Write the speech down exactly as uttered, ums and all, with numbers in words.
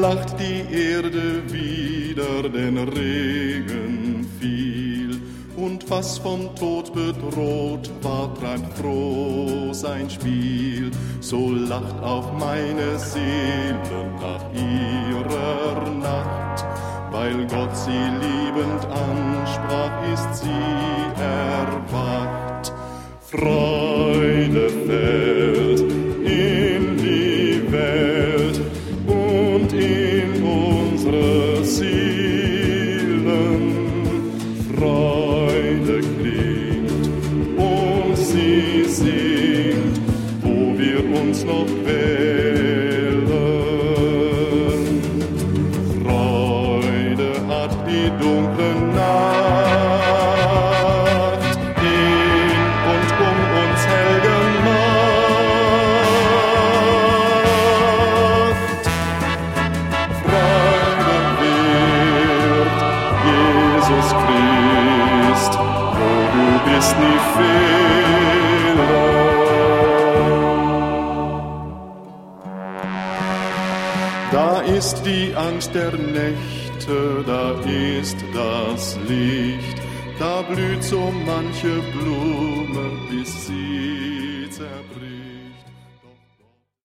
lacht die Erde wieder, denn Regen fiel. Und was vom Tod bedroht war, treibt froh sein Spiel. So lacht auch meine Seele nach ihrer Nacht. Weil Gott sie liebend ansprach, ist sie erwacht. Freude fällt in die Welt und in unsere Seelen. Freude klingt und sie singt, wo wir uns noch wählen. Freude hat die dunkle Nacht in und um uns hell gemacht. Freude wird Jesus Christ, wo du bist, nie fehlen. Da ist die Angst der Nächte, da ist das Licht, da blüht so manche Blume, bis sie zerbricht.